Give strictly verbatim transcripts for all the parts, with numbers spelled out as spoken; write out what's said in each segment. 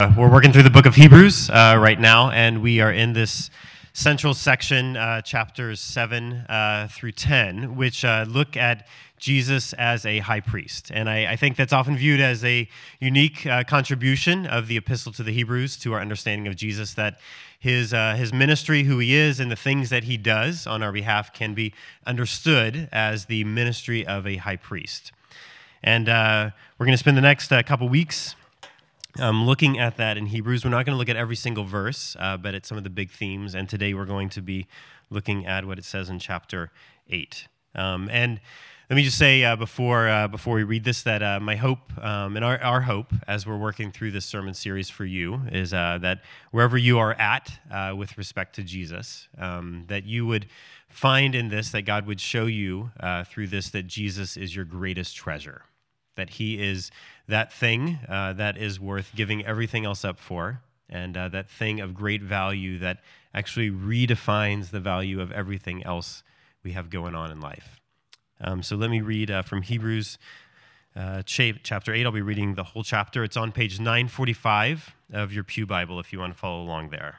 Uh, We're working through the book of Hebrews uh, right now, and we are in this central section, uh, chapters seven uh, through ten, which uh, look at Jesus as a high priest. And I, I think that's often viewed as a unique uh, contribution of the epistle to the Hebrews to our understanding of Jesus, that his, uh, his ministry, who he is, and the things that he does on our behalf can be understood as the ministry of a high priest. And uh, we're going to spend the next uh, couple weeks Um, looking at that in Hebrews. We're not going to look at every single verse, uh, but at some of the big themes. And today we're going to be looking at what it says in chapter eight. Um, and let me just say uh, before uh, before we read this that uh, my hope um, and our, our hope as we're working through this sermon series for you is uh, that wherever you are at uh, with respect to Jesus, um, that you would find in this that God would show you uh, through this that Jesus is your greatest treasure, that he is that thing uh, that is worth giving everything else up for, and uh, that thing of great value that actually redefines the value of everything else we have going on in life. Um, so let me read uh, from Hebrews uh, chapter eight. I'll be reading the whole chapter. It's on page nine forty-five of your Pew Bible if you want to follow along there.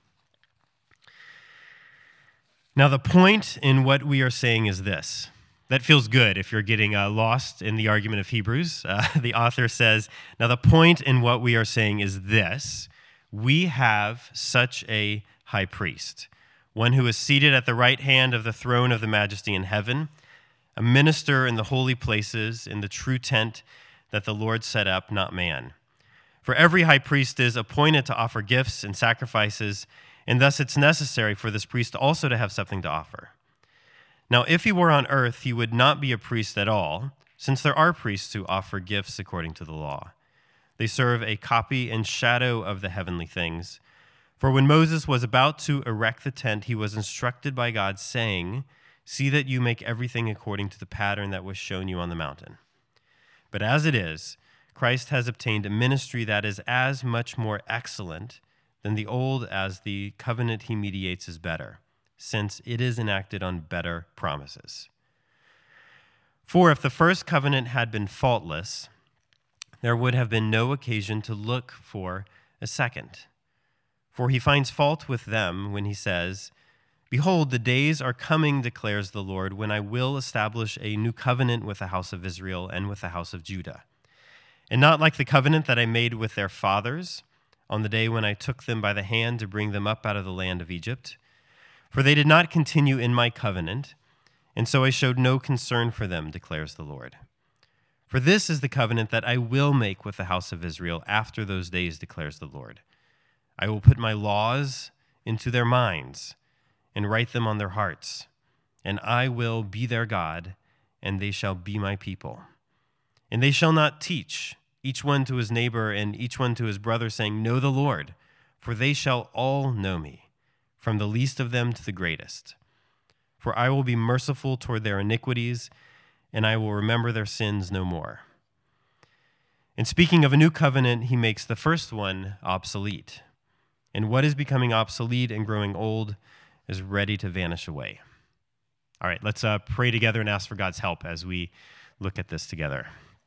Now the point in what we are saying is this. That feels good if you're getting uh, lost in the argument of Hebrews. Uh, the author says, now the point in what we are saying is this: we have such a high priest, one who is seated at the right hand of the throne of the majesty in heaven, a minister in the holy places, in the true tent that the Lord set up, not man. For every high priest is appointed to offer gifts and sacrifices, and thus it's necessary for this priest also to have something to offer. Now, if he were on earth, he would not be a priest at all, since there are priests who offer gifts according to the law. They serve a copy and shadow of the heavenly things. For when Moses was about to erect the tent, he was instructed by God, saying, "See that you make everything according to the pattern that was shown you on the mountain." But as it is, Christ has obtained a ministry that is as much more excellent than the old as the covenant he mediates is better, since it is enacted on better promises. For if the first covenant had been faultless, there would have been no occasion to look for a second. For he finds fault with them when he says, "Behold, the days are coming, declares the Lord, when I will establish a new covenant with the house of Israel and with the house of Judah. And not like the covenant that I made with their fathers on the day when I took them by the hand to bring them up out of the land of Egypt. For they did not continue in my covenant, and so I showed no concern for them, declares the Lord. For this is the covenant that I will make with the house of Israel after those days, declares the Lord. I will put my laws into their minds and write them on their hearts, and I will be their God, and they shall be my people. And they shall not teach, each one to his neighbor and each one to his brother, saying, Know the Lord, for they shall all know me, from the least of them to the greatest. For I will be merciful toward their iniquities, and I will remember their sins no more. And speaking of a new covenant, he makes the first one obsolete. And what is becoming obsolete and growing old is ready to vanish away." All right, let's uh, pray together and ask for God's help as we look at this together.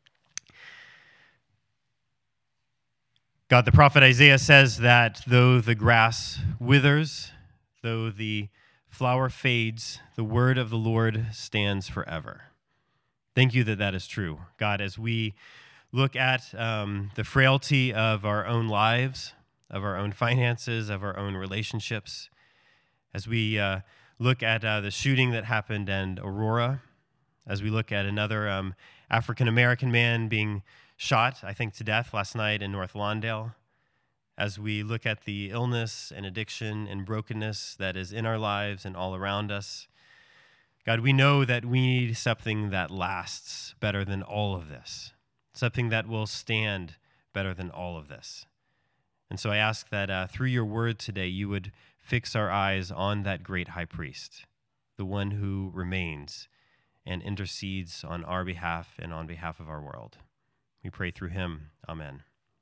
God, the prophet Isaiah says that though the grass withers, though the flower fades, the word of the Lord stands forever. Thank you that that is true. God, as we look at um, the frailty of our own lives, of our own finances, of our own relationships, as we uh, look at uh, the shooting that happened in Aurora, as we look at another um, African-American man being shot, I think, to death last night in North Lawndale, as we look at the illness and addiction and brokenness that is in our lives and all around us, God, we know that we need something that lasts better than all of this, something that will stand better than all of this. And so I ask that uh, through your word today, you would fix our eyes on that great high priest, the one who remains and intercedes on our behalf and on behalf of our world. We pray through him. Amen.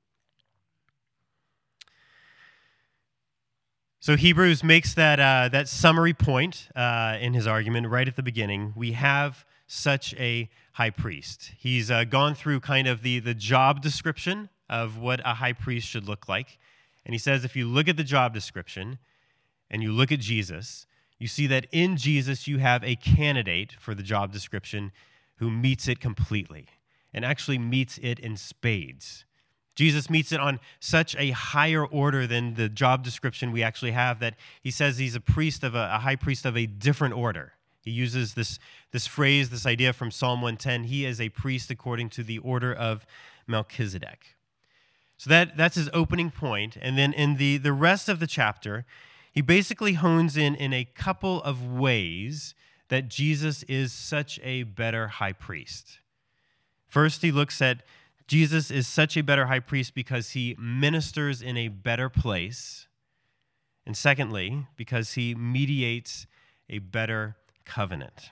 So Hebrews makes that uh, that summary point uh, in his argument right at the beginning. We have such a high priest. He's uh, gone through kind of the, the job description of what a high priest should look like. And he says, if you look at the job description and you look at Jesus, you see that in Jesus you have a candidate for the job description who meets it completely and actually meets it in spades. Jesus meets it on such a higher order than the job description we actually have that he says he's a priest of a, a high priest of a different order. He uses this, this phrase, this idea from Psalm one ten, he is a priest according to the order of Melchizedek. So that, that's his opening point. And then in the, the rest of the chapter, he basically hones in in a couple of ways that Jesus is such a better high priest. First, he looks at Jesus is such a better high priest because he ministers in a better place. And secondly, because he mediates a better covenant.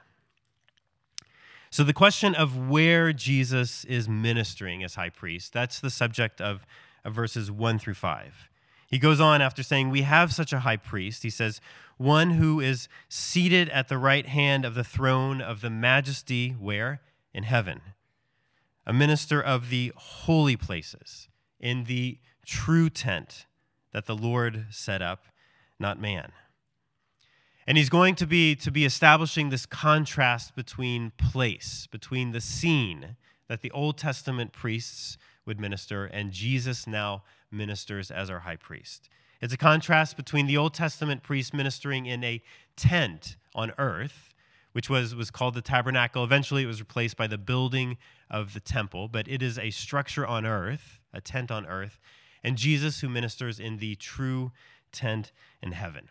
So the question of where Jesus is ministering as high priest, that's the subject of, of verses one through five. He goes on after saying, we have such a high priest. He says, one who is seated at the right hand of the throne of the majesty, where? In heaven. A minister of the holy places, in the true tent that the Lord set up, not man. And he's going to be, to be establishing this contrast between place, between the scene that the Old Testament priests would minister and Jesus now ministers as our high priest. It's a contrast between the Old Testament priest ministering in a tent on earth, which was, was called the tabernacle. Eventually, it was replaced by the building of the temple, but it is a structure on earth, a tent on earth, and Jesus who ministers in the true tent in heaven.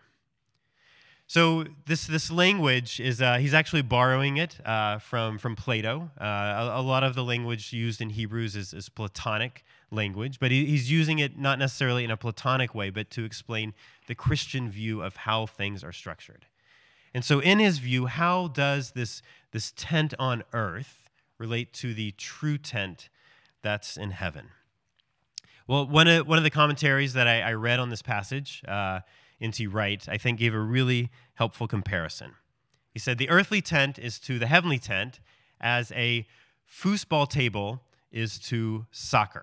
So this this language is, uh, he's actually borrowing it uh, from, from Plato. Uh, a, a lot of the language used in Hebrews is, is Platonic language, but he, he's using it not necessarily in a Platonic way, but to explain the Christian view of how things are structured. And so in his view, how does this, this tent on earth relate to the true tent that's in heaven? Well, one of, one of the commentaries that I, I read on this passage, uh, N T Wright, I think gave a really helpful comparison. He said, the earthly tent is to the heavenly tent as a foosball table is to soccer.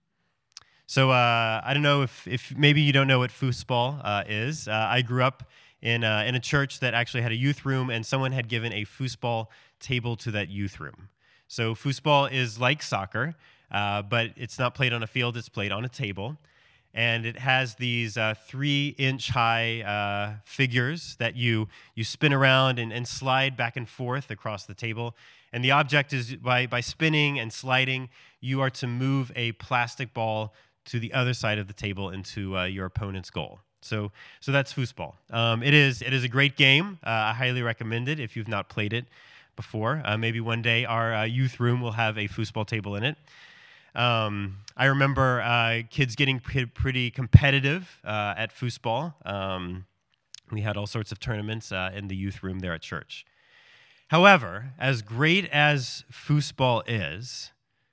So uh, I don't know if, if maybe you don't know what foosball uh, is. Uh, I grew up in a, in a church that actually had a youth room, and someone had given a foosball table to that youth room. So foosball is like soccer, uh, but it's not played on a field, it's played on a table. And it has these uh, three-inch high uh, figures that you, you spin around and, and slide back and forth across the table. And the object is, by, by spinning and sliding, you are to move a plastic ball to the other side of the table into uh, your opponent's goal. So, so that's foosball. Um, it is it is a great game. Uh, I highly recommend it if you've not played it before. Uh, maybe one day our uh, youth room will have a foosball table in it. Um, I remember uh, kids getting pre- pretty competitive uh, at foosball. Um, we had all sorts of tournaments uh, in the youth room there at church. However, as great as foosball is,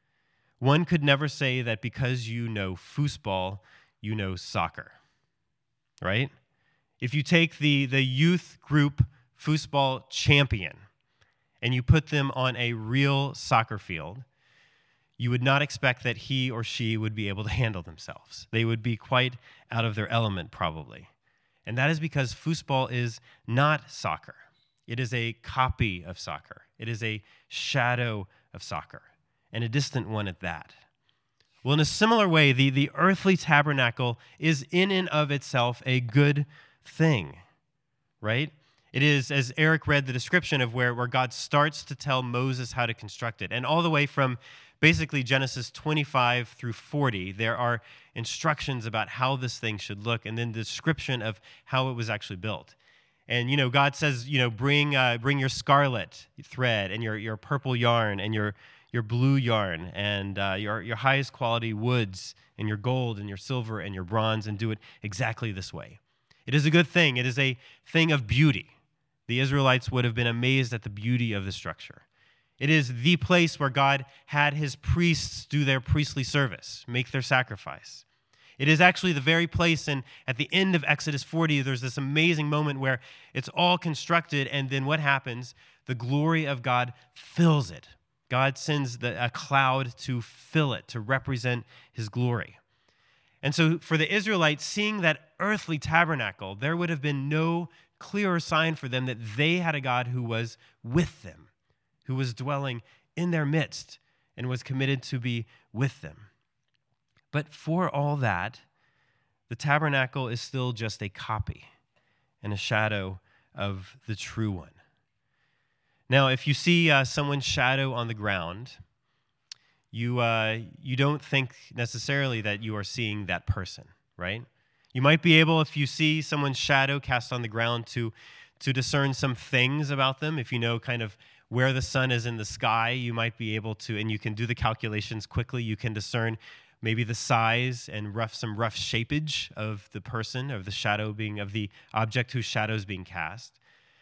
one could never say that because you know foosball, you know soccer. Right? If you take the, the youth group foosball champion and you put them on a real soccer field, you would not expect that he or she would be able to handle themselves. They would be quite out of their element, probably. And that is because foosball is not soccer. It is a copy of soccer. It is a shadow of soccer, and a distant one at that. Well, in a similar way, the, the earthly tabernacle is in and of itself a good thing, right? It is, as Eric read the description of where, where God starts to tell Moses how to construct it. And all the way from basically Genesis twenty-five through forty, there are instructions about how this thing should look and then the description of how it was actually built. And, you know, God says, you know, bring uh, bring your scarlet thread and your, your purple yarn and your your blue yarn and uh, your, your highest quality woods and your gold and your silver and your bronze and do it exactly this way. It is a good thing. It is a thing of beauty. The Israelites would have been amazed at the beauty of the structure. It is the place where God had his priests do their priestly service, make their sacrifice. It is actually the very place, and at the end of Exodus forty, there's this amazing moment where it's all constructed, and then what happens? The glory of God fills it. God sends the, a cloud to fill it, to represent his glory. And so for the Israelites, seeing that earthly tabernacle, there would have been no clearer sign for them that they had a God who was with them, who was dwelling in their midst and was committed to be with them. But for all that, the tabernacle is still just a copy and a shadow of the true one. Now, if you see uh, someone's shadow on the ground, you uh, you don't think necessarily that you are seeing that person, right? You might be able, if you see someone's shadow cast on the ground, to to discern some things about them. If you know kind of where the sun is in the sky, you might be able to, and you can do the calculations quickly. You can discern maybe the size and rough some rough shapeage of the person, of the shadow being, of the object whose shadow is being cast.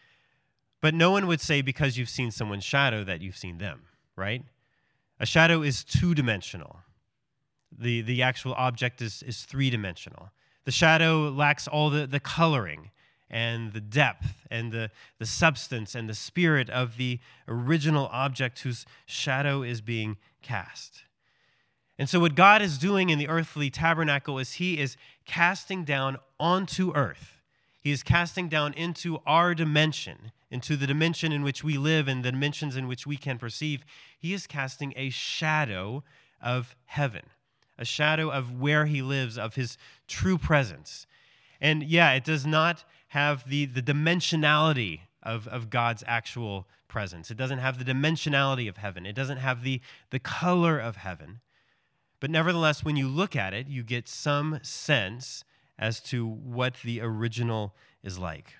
But no one would say because you've seen someone's shadow that you've seen them, right? A shadow is two-dimensional. The, the actual object is, is three-dimensional. The shadow lacks all the, the coloring and the depth and the, the substance and the spirit of the original object whose shadow is being cast. And so what God is doing in the earthly tabernacle is he is casting down onto earth. He is casting down into our dimension, into the dimension in which we live and the dimensions in which we can perceive. He is casting a shadow of heaven, a shadow of where he lives, of his true presence. And yeah, it does not have the, the dimensionality of, of God's actual presence. It doesn't have the dimensionality of heaven. It doesn't have the, the color of heaven. But nevertheless, when you look at it, you get some sense as to what the original is like.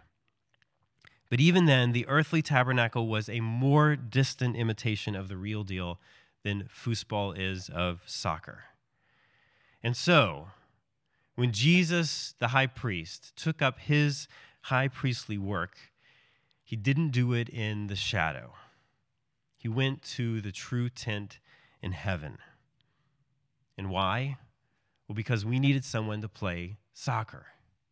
But even then, the earthly tabernacle was a more distant imitation of the real deal than foosball is of soccer. And so, when Jesus, the high priest, took up his high priestly work, he didn't do it in the shadow. He went to the true tent in heaven. And why? Well, because we needed someone to play soccer.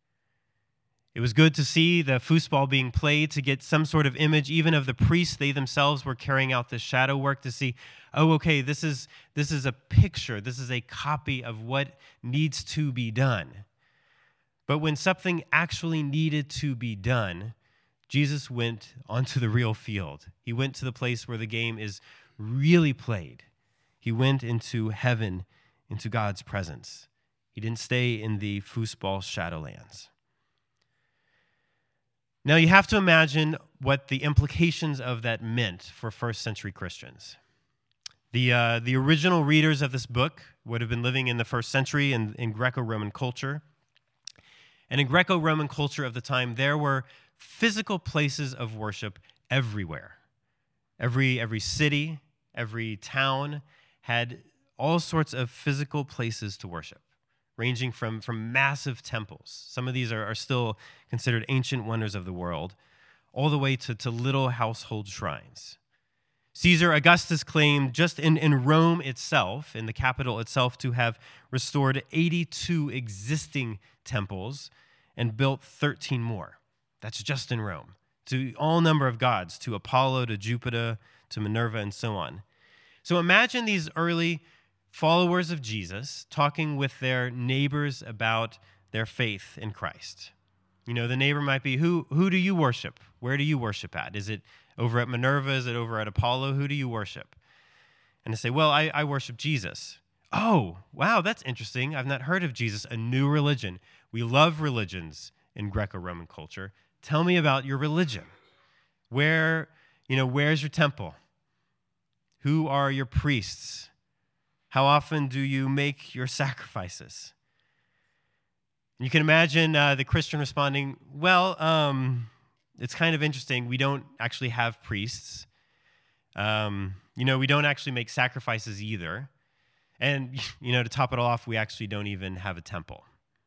It was good to see the foosball being played, to get some sort of image even of the priests. They themselves were carrying out this shadow work to see, oh, okay, this is this is a picture. This is a copy of what needs to be done. But when something actually needed to be done, Jesus went onto the real field. He went to the place where the game is really played. He went into heaven, into God's presence. He didn't stay in the foosball shadowlands. Now, you have to imagine what the implications of that meant for first century Christians. The, uh, the original readers of this book would have been living in the first century in, in Greco-Roman culture. And in Greco-Roman culture of the time, there were physical places of worship everywhere. Every, every city, every town had all sorts of physical places to worship, ranging from, from massive temples. Some of these are, are still considered ancient wonders of the world, all the way to, to little household shrines. Caesar Augustus claimed just in, in Rome itself, in the capital itself, to have restored eighty-two existing temples and built thirteen more. That's just in Rome. To all number of gods, to Apollo, to Jupiter, to Minerva, and so on. So imagine these early followers of Jesus talking with their neighbors about their faith in Christ. You know, the neighbor might be, who, who do you worship? Where do you worship at? Is it over at Minerva? Is it over at Apollo? Who do you worship? And they say, well, I, I worship Jesus. Oh, wow, that's interesting. I've not heard of Jesus, a new religion. We love religions in Greco-Roman culture. Tell me about your religion. Where, you know, where's your temple? Who are your priests? How often do you make your sacrifices? You can imagine uh, the Christian responding, well, um, it's kind of interesting. We don't actually have priests. Um, you know, we don't actually make sacrifices either. And, you know, to top it all off, we actually don't even have a temple.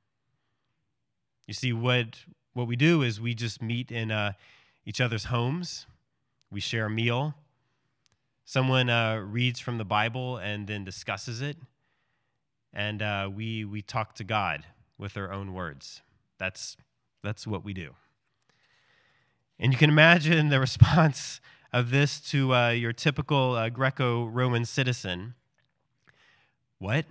You see, what what we do is we just meet in uh, each other's homes. We share a meal. Someone uh, reads from the Bible and then discusses it. And uh, we we talk to God with our own words. That's, that's what we do. And you can imagine the response of this to uh, your typical uh, Greco-Roman citizen, what?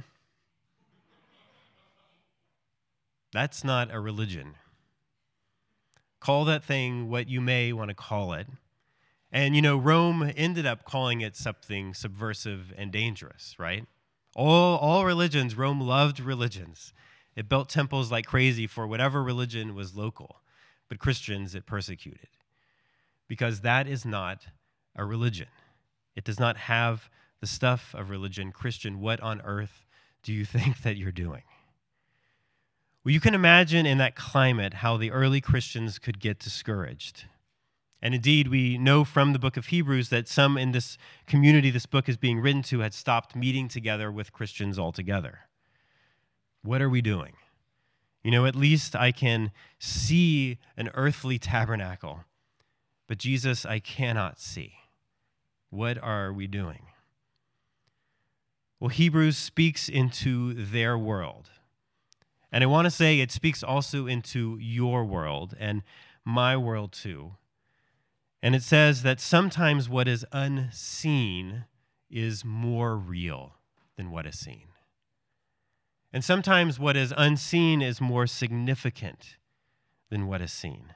That's not a religion. Call that thing what you may want to call it. And, you know, Rome ended up calling it something subversive and dangerous, right? All, all religions, Rome loved religions. It built temples like crazy for whatever religion was local. But Christians it persecuted. Because that is not a religion. It does not have the stuff of religion. Christian, what on earth do you think that you're doing? Well, you can imagine in that climate how the early Christians could get discouraged. And indeed, we know from the book of Hebrews that some in this community this book is being written to had stopped meeting together with Christians altogether. What are we doing? You know, at least I can see an earthly tabernacle, but Jesus, I cannot see. What are we doing? Well, Hebrews speaks into their world. And I want to say it speaks also into your world and my world too. And it says that sometimes what is unseen is more real than what is seen. And sometimes what is unseen is more significant than what is seen.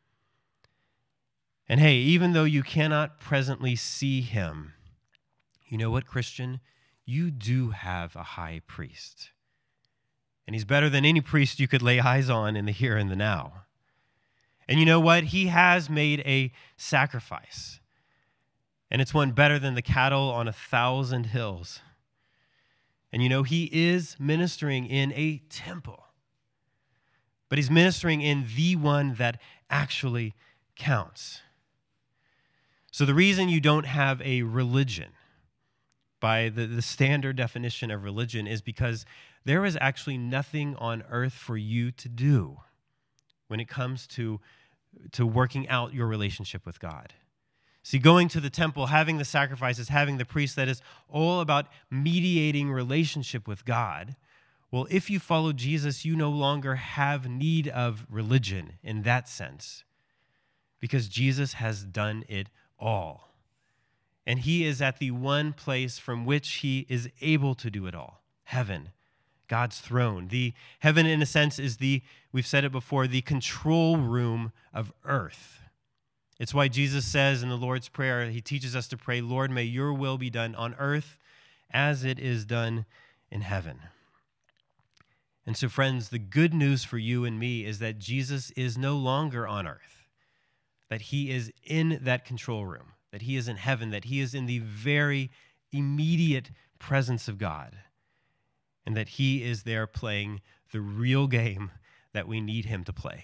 And hey, even though you cannot presently see him, you know what, Christian? You do have a high priest. And he's better than any priest you could lay eyes on in the here and the now. And you know what? He has made a sacrifice. And it's one better than the cattle on a thousand hills. And you know, he is ministering in a temple. But he's ministering in the one that actually counts. So the reason you don't have a religion, by the, the standard definition of religion, is because there is actually nothing on earth for you to do when it comes to, to working out your relationship with God. See, going to the temple, having the sacrifices, having the priest, that is all about mediating relationship with God. Well, if you follow Jesus, you no longer have need of religion in that sense, because Jesus has done it all. And he is at the one place from which he is able to do it all, heaven. God's throne. The heaven, in a sense, is the, we've said it before, the control room of earth. It's why Jesus says in the Lord's Prayer, he teaches us to pray, Lord, may your will be done on earth as it is done in heaven. And so, friends, the good news for you and me is that Jesus is no longer on earth, that he is in that control room, that he is in heaven, that he is in the very immediate presence of God. And that he is there playing the real game that we need him to play.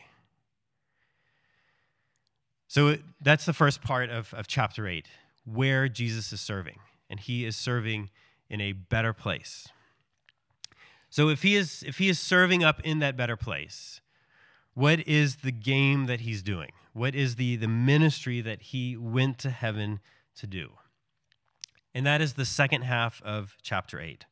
So it, that's the first part of, of chapter eight, where Jesus is serving. And he is serving in a better place. So if he is, if he is serving up in that better place, what is the game that he's doing? What is the, the ministry that he went to heaven to do? And that is the second half of chapter eight.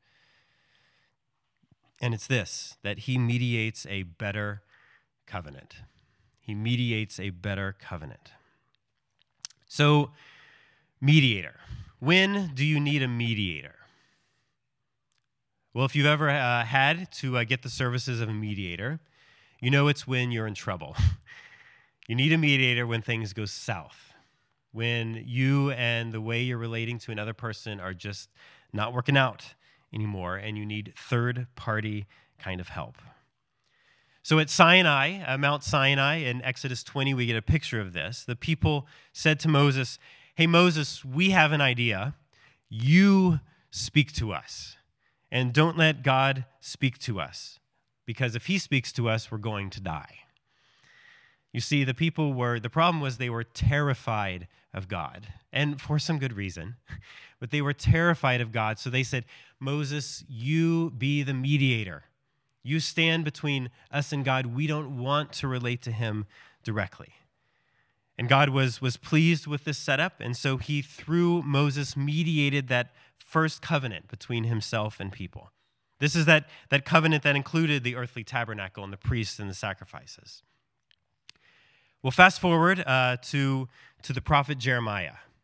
And it's this, that he mediates a better covenant. He mediates a better covenant. So, mediator. When do you need a mediator? Well, if you've ever uh, had to uh, get the services of a mediator, you know it's when you're in trouble. You need a mediator when things go south, when you and the way you're relating to another person are just not working out anymore, and you need third-party kind of help. So at Sinai, uh, Mount Sinai, in Exodus twenty, we get a picture of this. The people said to Moses, hey, Moses, we have an idea. You speak to us, and don't let God speak to us, because if he speaks to us, we're going to die. You see, the people were, the problem was they were terrified of God, and for some good reason, but they were terrified of God. So they said, Moses, you be the mediator. You stand between us and God. We don't want to relate to him directly. And God was, was pleased with this setup, and so he, through Moses, mediated that first covenant between himself and people. This is that, that covenant that included the earthly tabernacle and the priests and the sacrifices. Well, fast forward uh, to, to the prophet Jeremiah.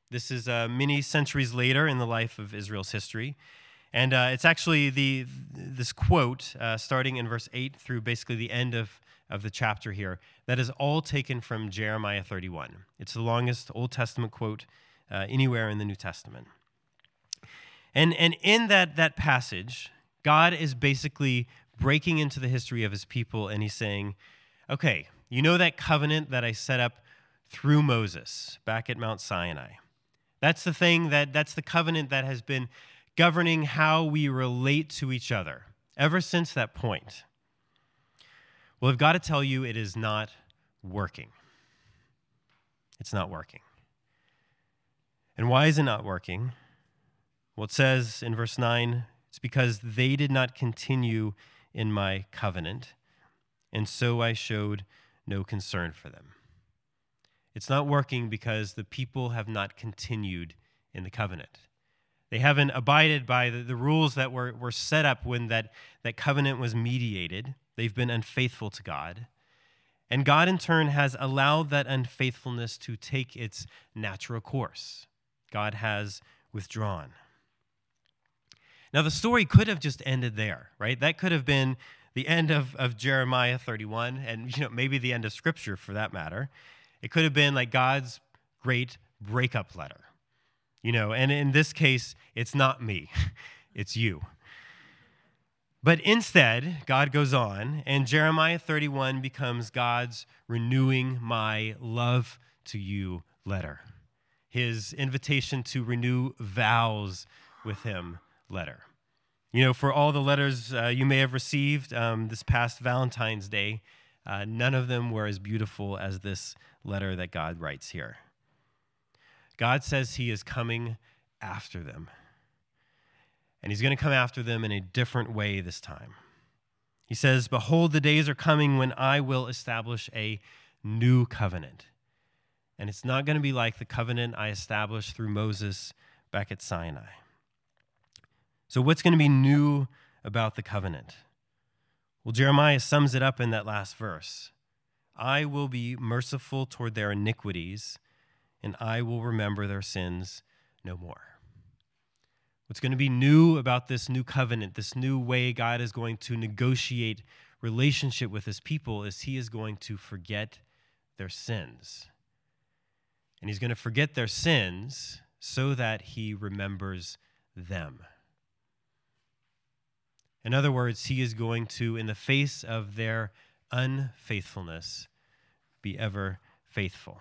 This is uh, many centuries later in the life of Israel's history. And uh, it's actually the this quote, uh, starting in verse eight through basically the end of, of the chapter here, that is all taken from Jeremiah thirty-one. It's the longest Old Testament quote uh, anywhere in the New Testament. And, and in that, that passage, God is basically breaking into the history of his people, and he's saying, okay, you know that covenant that I set up through Moses back at Mount Sinai? That's the thing, that that's the covenant that has been governing how we relate to each other ever since that point. Well, I've got to tell you, it is not working. It's not working. And why is it not working? Well, it says in verse nine, it's because they did not continue in my covenant, and so I showed no concern for them. It's not working because the people have not continued in the covenant. They haven't abided by the, the rules that were, were set up when that, that covenant was mediated. They've been unfaithful to God. And God, in turn, has allowed that unfaithfulness to take its natural course. God has withdrawn. Now, the story could have just ended there, right? That could have been the end of, of Jeremiah thirty-one, and you know maybe the end of Scripture for that matter. It could have been like God's great breakup letter. You know, and in this case, it's not me, it's you. But instead, God goes on, and Jeremiah thirty-one becomes God's renewing my love to you letter, his invitation to renew vows with him letter. You know, for all the letters uh, you may have received um, this past Valentine's Day, uh, none of them were as beautiful as this letter that God writes here. God says he is coming after them. And he's going to come after them in a different way this time. He says, behold, the days are coming when I will establish a new covenant. And it's not going to be like the covenant I established through Moses back at Sinai. So what's going to be new about the covenant? Well, Jeremiah sums it up in that last verse. I will be merciful toward their iniquities, and I will remember their sins no more. What's going to be new about this new covenant, this new way God is going to negotiate relationship with his people, is he is going to forget their sins. And he's going to forget their sins so that he remembers them. In other words, he is going to, in the face of their unfaithfulness, be ever faithful.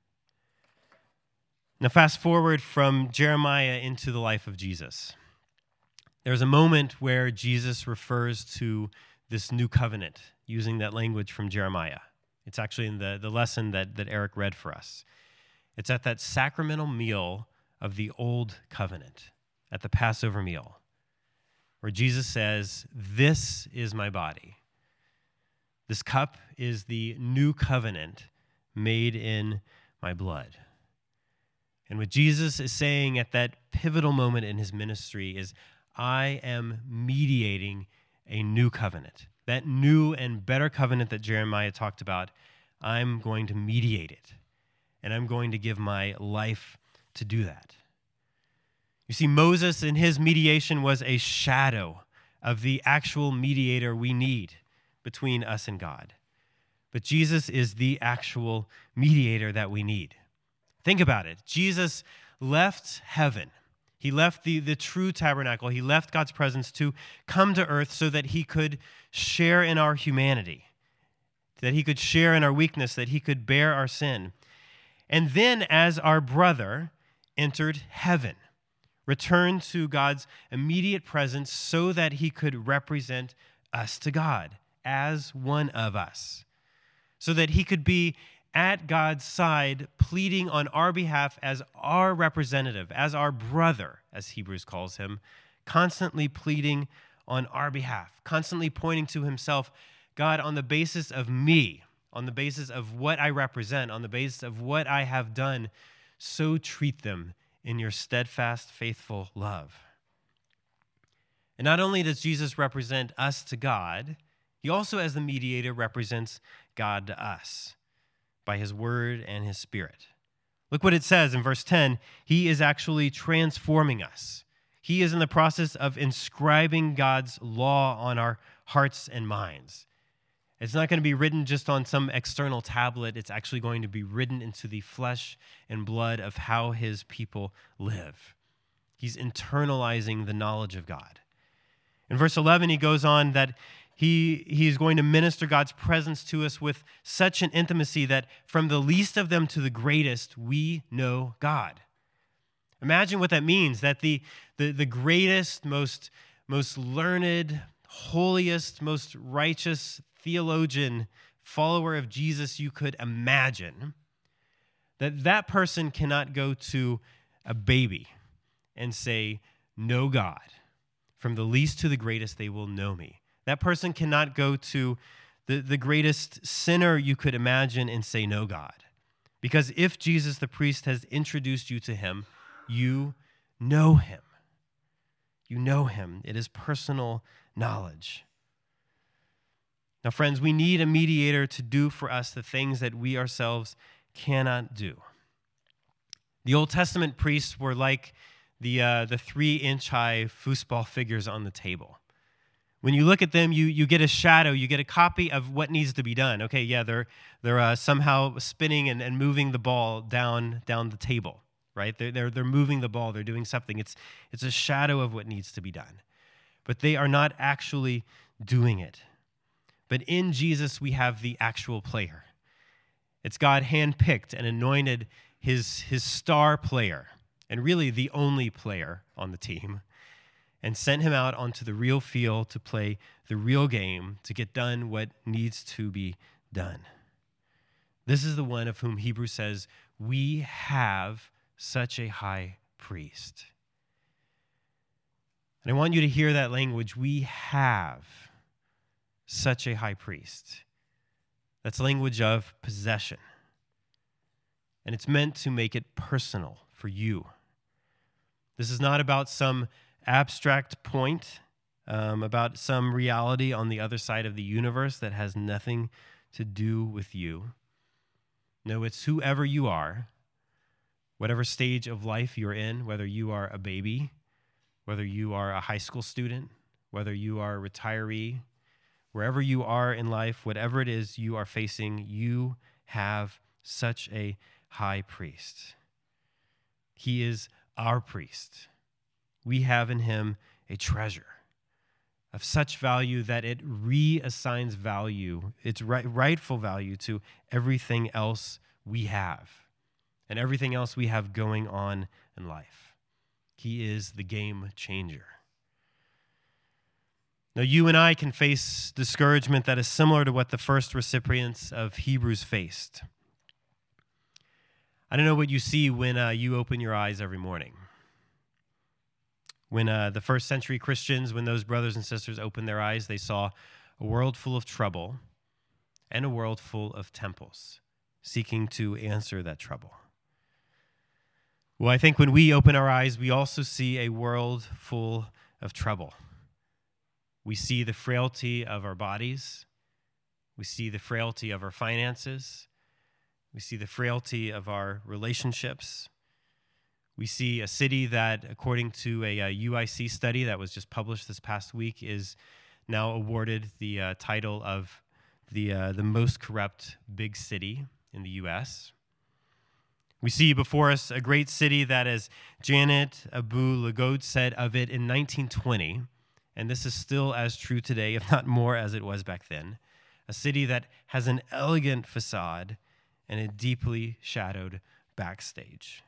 Now, fast forward from Jeremiah into the life of Jesus. There's a moment where Jesus refers to this new covenant using that language from Jeremiah. It's actually in the, the lesson that, that Eric read for us. It's at that sacramental meal of the old covenant, at the Passover meal, where Jesus says, this is my body. This cup is the new covenant made in my blood. And what Jesus is saying at that pivotal moment in his ministry is, I am mediating a new covenant. That new and better covenant that Jeremiah talked about, I'm going to mediate it. And I'm going to give my life to do that. You see, Moses in his mediation was a shadow of the actual mediator we need between us and God. But Jesus is the actual mediator that we need. Think about it. Jesus left heaven. He left the, the true tabernacle. He left God's presence to come to earth so that he could share in our humanity, that he could share in our weakness, that he could bear our sin. And then as our brother entered heaven, returned to God's immediate presence so that he could represent us to God as one of us, so that he could be at God's side, pleading on our behalf as our representative, as our brother, as Hebrews calls him, constantly pleading on our behalf, constantly pointing to himself, God, on the basis of me, on the basis of what I represent, on the basis of what I have done, so treat them in your steadfast, faithful love. And not only does Jesus represent us to God, he also, as the mediator, represents God to us by his word and his spirit. Look what it says in verse ten. He is actually transforming us. He is in the process of inscribing God's law on our hearts and minds. It's not going to be written just on some external tablet. It's actually going to be written into the flesh and blood of how his people live. He's internalizing the knowledge of God. In verse eleven, he goes on that he, he is going to minister God's presence to us with such an intimacy that from the least of them to the greatest, we know God. Imagine what that means, that the, the, the greatest, most, most learned, holiest, most righteous theologian, follower of Jesus you could imagine, that that person cannot go to a baby and say, know God. From the least to the greatest, they will know me. That person cannot go to the, the greatest sinner you could imagine and say, know God. Because if Jesus the priest has introduced you to him, you know him. You know him. It is personal knowledge. Now, friends, we need a mediator to do for us the things that we ourselves cannot do. The Old Testament priests were like the uh, the three-inch high foosball figures on the table. When you look at them, you you get a shadow, you get a copy of what needs to be done. Okay, yeah, they're they're uh, somehow spinning and, and moving the ball down down the table, right? They're, they're they're moving the ball, they're doing something. It's it's a shadow of what needs to be done. But they are not actually doing it. But in Jesus, we have the actual player. It's God handpicked and anointed his, his star player, and really the only player on the team, and sent him out onto the real field to play the real game, to get done what needs to be done. This is the one of whom Hebrews says, we have such a high priest. And I want you to hear that language, we have such a high priest. That's language of possession. And it's meant to make it personal for you. This is not about some abstract point, um, about some reality on the other side of the universe that has nothing to do with you. No, it's whoever you are, whatever stage of life you're in, whether you are a baby, whether you are a high school student, whether you are a retiree, wherever you are in life, whatever it is you are facing, you have such a high priest. He is our priest. We have in him a treasure of such value that it reassigns value, its right, rightful value to everything else we have and everything else we have going on in life. He is the game changer. Now, you and I can face discouragement that is similar to what the first recipients of Hebrews faced. I don't know what you see when uh, you open your eyes every morning. When uh, the first century Christians, when those brothers and sisters opened their eyes, they saw a world full of trouble and a world full of temples seeking to answer that trouble. Well, I think when we open our eyes, we also see a world full of trouble. We see the frailty of our bodies. We see the frailty of our finances. We see the frailty of our relationships. We see a city that, according to a, a U I C study that was just published this past week, is now awarded the uh, title of the, uh, the most corrupt big city in the U S We see before us a great city that, as Janet Abu-Lughod said of it in nineteen twenty, and this is still as true today, if not more as it was back then, a city that has an elegant facade and a deeply shadowed backstage.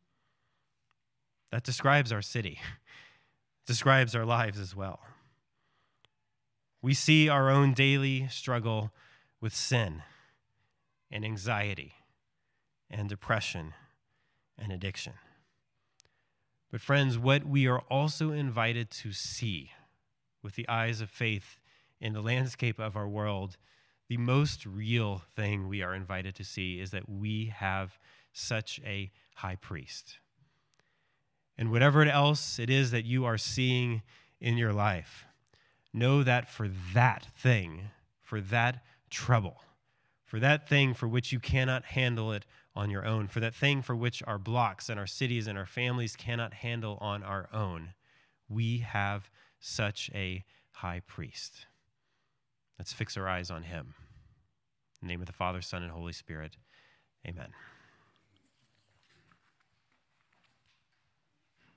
That describes our city. It describes our lives as well. We see our own daily struggle with sin and anxiety and depression and addiction. But friends, what we are also invited to see with the eyes of faith in the landscape of our world, the most real thing we are invited to see is that we have such a high priest. And whatever else it is that you are seeing in your life, know that for that thing, for that trouble, for that thing for which you cannot handle it on your own, for that thing for which our blocks and our cities and our families cannot handle on our own. We have such a high priest. Let's fix our eyes on him. In the name of the Father, Son, and Holy Spirit, amen.